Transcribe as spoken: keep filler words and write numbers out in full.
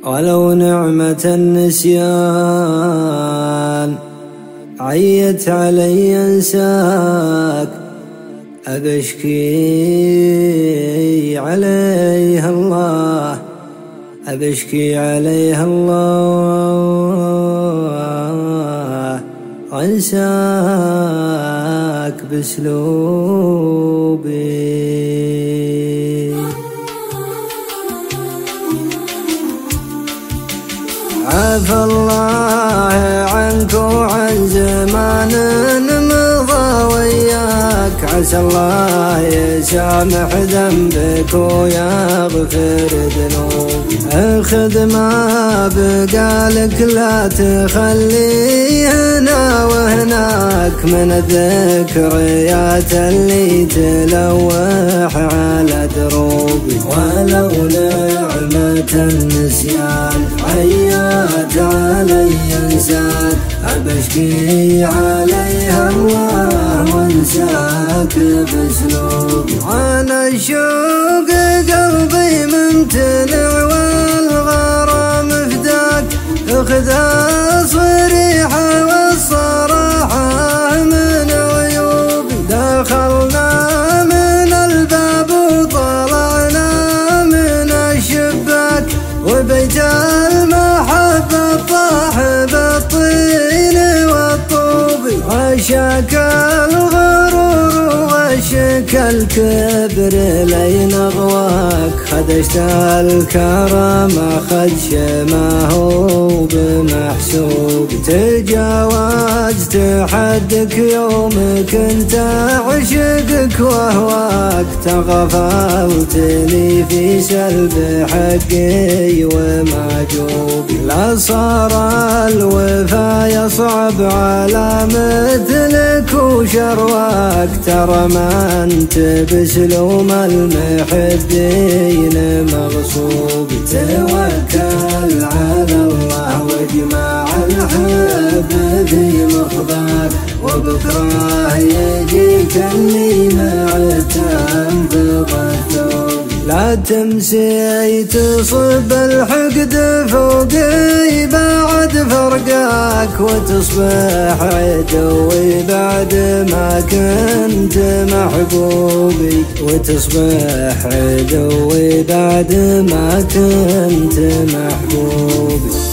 ولو نعمة النسيان عيت علي انساك، أبشكي عليها الله، أبشكي عليها الله، وانساك باسلوبي. عفى الله عنك وعن زمان مضى وياك، عسى الله يسامح ذنبك ويغفر ذنوبك. اخذ ما بقالك لا تخلي هنا وهناك من الذكريات اللي تلوح على دروبي. ولو نعمة النسيان عيات علي انساك، أبشكي عليها الله وانساك باسلوبي. على الشوق قلبي ممتنع والغرام فداك، اخذ الصريحة والصراحة من عيوبي. دخلنا من الباب وطلعنا من الشباك، وبيت المحبة طاح بالطين والطوب. غشاك الغرور وغشك الكبر لين اغواك، خدشت الكرم خدش ما هو بمحسوب. تجاوزت حدك يوم كنت اعشقك واهواك، تغفلتني في سلب حقي ومعجوبي. لا صار الوفا يصعب على مثلك وشرواك، ترى ما انت بسلوم المحبين مغصوب. توكل على الله واجمع الحب في مخباك، وبكره يجيك اللي معتم بغثوب. لا تمسي تصب الحقد فوقي بعد فرقاك، وتصبح عدوي بعد ما كنت محبوبي، وتصبح عدوي بعد ما كنت محبوبي.